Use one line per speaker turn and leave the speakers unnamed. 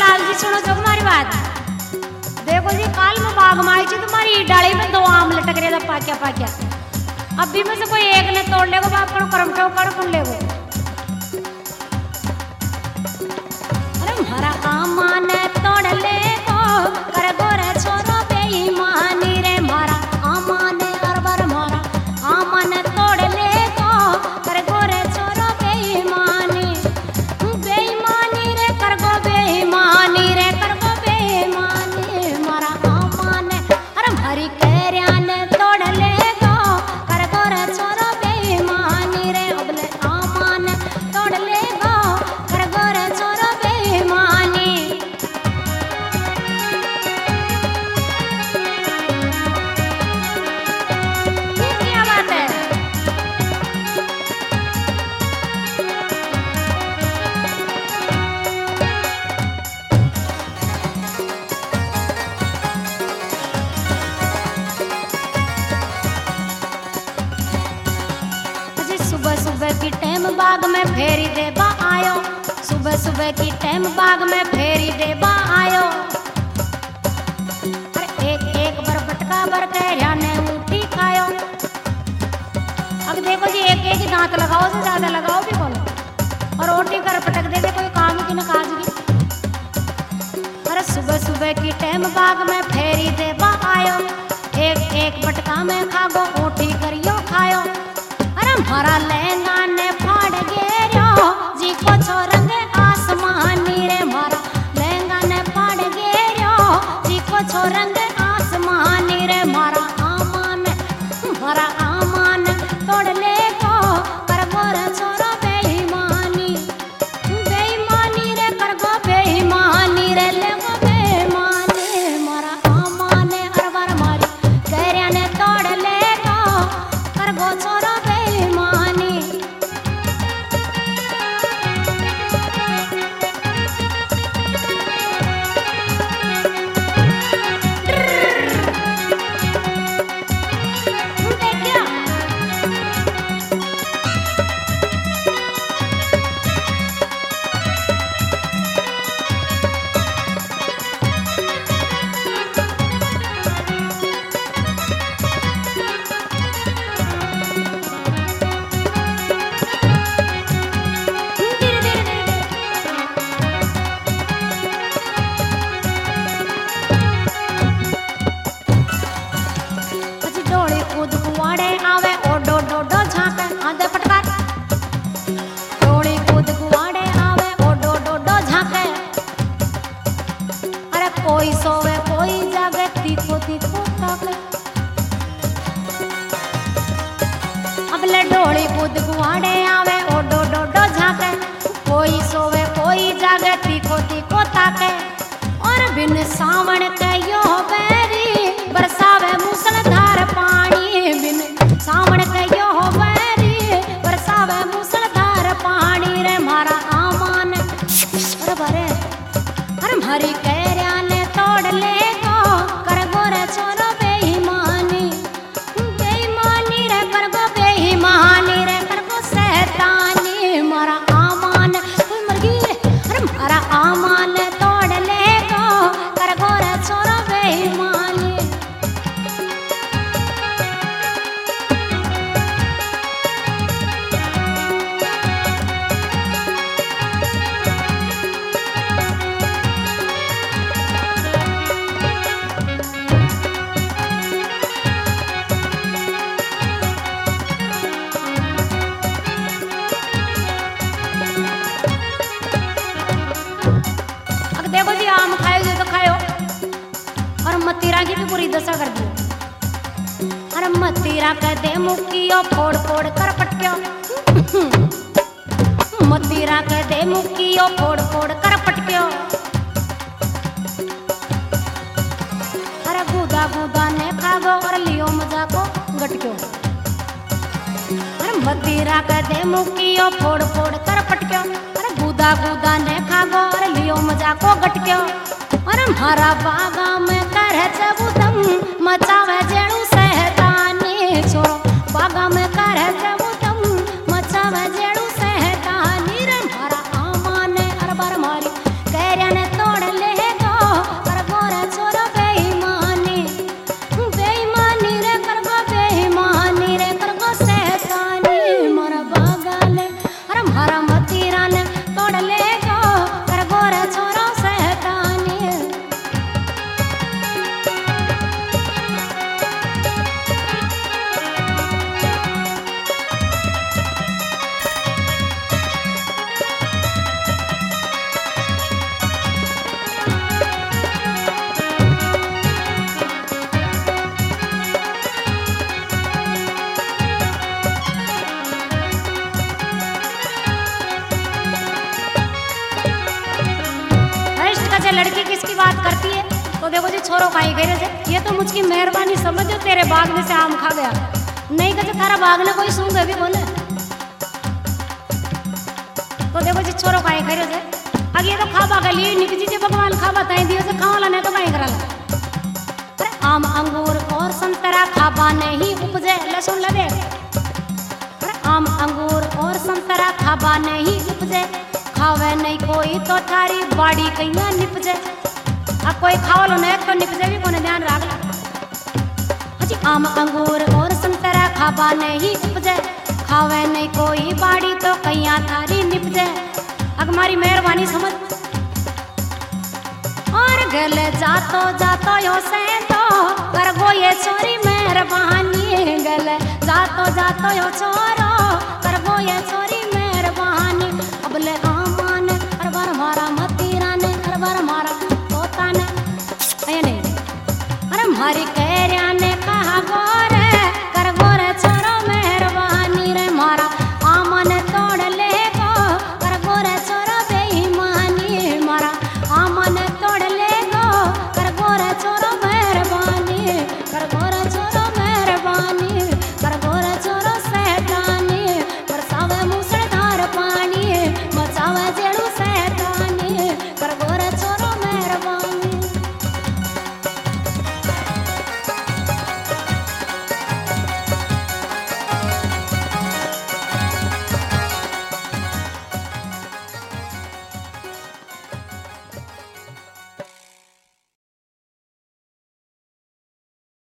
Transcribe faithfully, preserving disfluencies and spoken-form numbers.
लाल जी सुनो जो हमारी बात। देखो जी काल में बाग में आई थी तुम्हारी डाली में दो आम लटक रहे थे पाक्या पाक्या। अब भी में से कोई एक ने तोड़ लेगो बाप करो करम ठो कर कौन लेगो। अरे हमारा आमा ने तोड़ लेगो कर गोरे छोरो बेईमानी रे मारा आमा ने अरबर मारा आमा ने तोड़ लेगो कर गोरे छोरो बेईमानी बेईमानी रे कर गो बेईमानी रे कर गो बेईमानी मारा आमा ने अरे हरी कहरिया ने तोड़ लेगो कर गोरे छोरो बेईमानी रे अबले आमा ने तोड़ लेगो कर गोरे छोरो बेईमानी। क्या बात है। अजी सुबह सुबह की टाइम बाग में फेरी देबा आयो सुबह सुबह की टाइम बाग में फेरी देबा आयो। अरे एक एक बर बटका बर कहरिया ने ऊटी खायो। अब देखो जी एक एक ही दांत लगाओ से ज्यादा लगाओ भी कौन और ओटी कर पटक दे दे कोई काम की न काज की। अरे सुबह सुबह की टाइम बाग में फेरी देबा आयो एक एक बटका में खागो ओटी करियो खायो। अरे हमारा लहंगा ने फाड़ गेरो जी को छोरंग आसमानी रे मारा लहंगा ने फाड़ गेरो जी को छोरंग आसमानी रे मारा आमा ने मारा आमा ने तोड़ ले को कर गोर छोरो बेईमानी बेईमानी रे कर गो बेईमानी रे ले गो बेईमानी मारा आमा ने अरबर मारी कहरिया ने तोड़ ले को कर गो छोरो बेईमानी। देखियो धीरे धीरे धीरे अजी डोली कूद कुआड़े आवे ओडो डोडो झांके आधे फटकार डोली कूद कुआड़े आवे ओडो डोडो झांके। अरे कोई सोवे कोई जागे तीखो तीखो ताके। अबले डोली कूद कुआड़े आवे ओडो डोडो झांके कोई सोवे कोई जागे तीखो तीखो ताके। और बिन सावण के यो बैरी बरसावे मूसलधार पानी बिन सावण के यो बैरी बरसावे मूसलधार पानी रे मारा आमा ने अरे बरे अरे हरी कहरिया ने तोड़ ले को कर गोरे छोरो बेईमानी बेईमानी रे कर गो बेईमानी रे कर गो शैतानी मारा आमा ने कोई मर गई रे अरे मारा आमा ने तोड़ ले को कर गोरे छोरो बेईमानी। अब देखो जी आम खायो जी तो खायो और मतीरा की भी बुरी दशा कर दी। अरे मतीरा कह दे मुक्कियो फोड़ फोड़ कर पटक्यो मतीरा कह दे मुक्कियो फोड़ फोड़ कर पटक्यो। अरे गुदा गुदा ने खागो और लियो मजा को गटक्यो। अरे मतीरा कह दे मुक्कियो फोड़ फोड़ कर पटक्यो। अरे गुदा गुदा ने खागो और लियो मजा को गटक्यो। और हमारा बागा में कर चबुदम मचावे जेणु सहतानी छोरो बागा में कर चबुदम मचावे जेणु सहतानी रे हमारा आमा ने अरबर मारी कहरिया ने तोड़ ले लड़की किसकी बात करती है? तो देखो जी छोरो खाई गए थे, ये तो मुझकी मेहरबानी समझो, तेरे बाग में से आम खा गया, नहीं कहते थारा बाग ने कोई सूंघ भी बोले। तो देखो जी छोरो खाई गए थे, अगे ये तो खाबा के लिए निक जी भगवान खाबा ताई दियो से खावला नहीं तो काई कराला। अरे आम अंगूर और संतरा खाबा नहीं उपजे, ले सुन ले देख। अरे आम अंगूर और संतरा खाबा नहीं उपजे, खावे नहीं कोई तो थारी बाड़ी कहीं निपजे। अब कोई खावलो नहीं तो निपजे भी कोने ध्यान रख ला। जी आम अंगूर और संतरा खाबा नहीं उपजे, खावे नहीं कोई बाड़ी तो कहीं थारी निपजे। अग मारी मेहरबानी समझ। और गले जातो जातो यो से तो कर गो ये छोरी मेहरबानी, गले जातो जातो यो छोरो कर गो ये छोरी मेहरबानी। अब ले